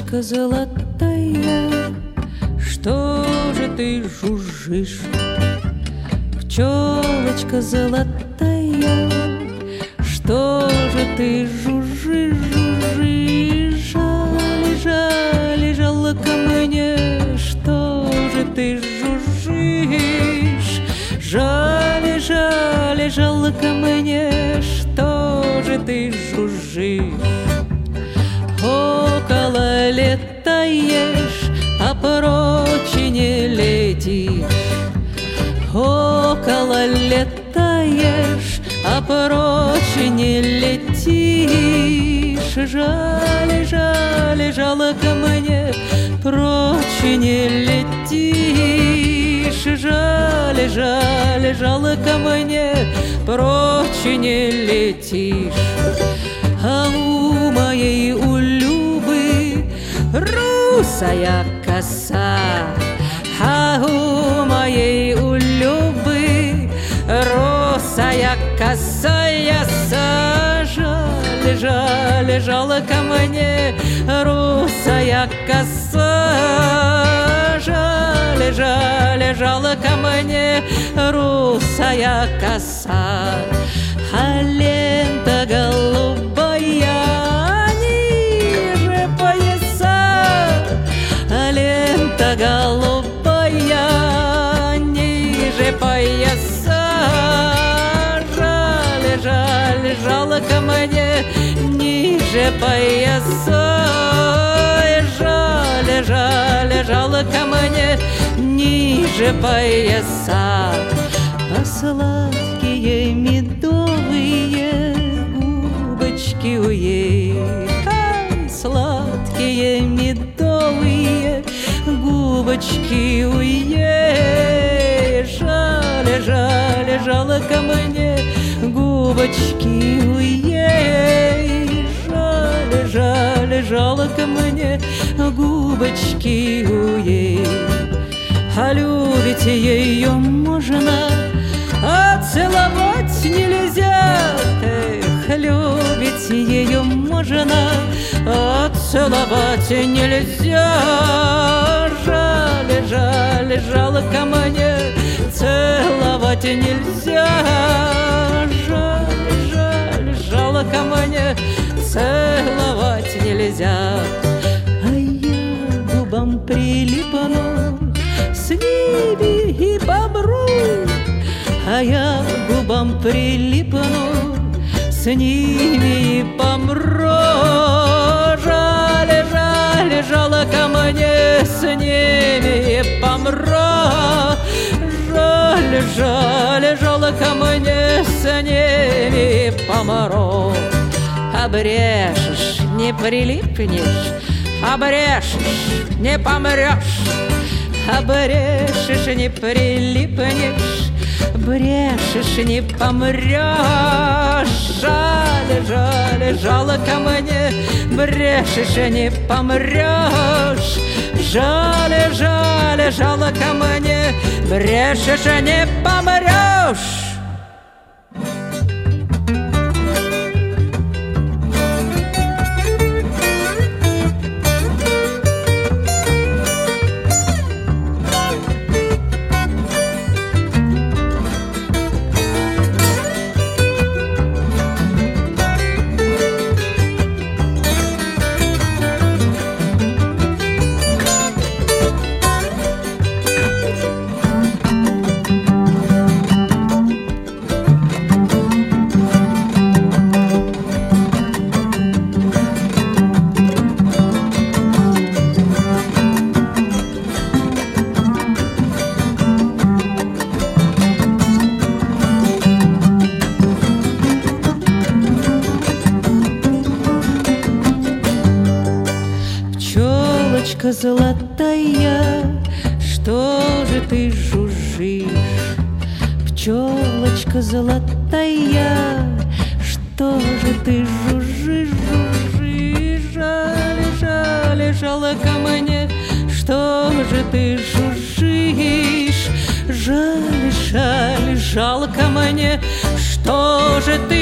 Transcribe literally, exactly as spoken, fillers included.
Пчелочка золотая, что же ты жужжишь? Пчелочка золотая, что же ты жужжишь, жужжишь? Жаль, жаль, жалко мне, что же ты жужжишь? Жаль, жаль, жалко мне, что же ты жужжишь? Около летаешь, а прочь не летишь. Около летаешь, а прочь не летишь. Жаль, жаль, жалко мне, прочь не летишь. Жаль, жаль, жалко мне, прочь не летишь. А у моей у Любы русая коса, а у моей у Любы русая косая. Жаль, жаль, жалко мне, русая коса. Жаль, жаль, жалко мне, русая коса. А лента голубая ниже пояса, а лента голубая ниже пояса. Жаль, жаль, жалко мне, ниже пояса. Жаль, жаль, жалко мне, ниже пояса. А сладкие медовые губочки у ей, ай, сладкие медовые губочки у ей. Жаль, жаль, жалко мне, губочки у ей. Жаль, жаль, жалко мне, губочки у ей. А любить ее можно, а целовать нельзя. Эх, любить ее можно, а целовать нельзя. Жаль, жаль, жалко мне, целовать нельзя. Жаль, жаль, жалко мне, целовать нельзя. А я губам прилипну, с ними и помру. А я губам прилипну, с ними и помру. Жаль, жаль, жалко мне, с ними и помру. Жаль, жаль, жалко мне, с ними и помру. Обрежешь, не прилипнешь, обрежешь, не помрешь. Обрежешь, не прилипнешь, брешешь, не помрешь. Жаль, жаль, жалко мне, брешешь, не помрешь. Жаль, жаль, жалко мне, брешешь, не помрешь. Пчелочка золотая, что же ты жужжишь? Пчелочка золотая, что же ты жужжишь, жужжишь? Жаль, жаль, жалко мне, что же ты жужжишь? Жаль, жаль, жалко мне, что же ты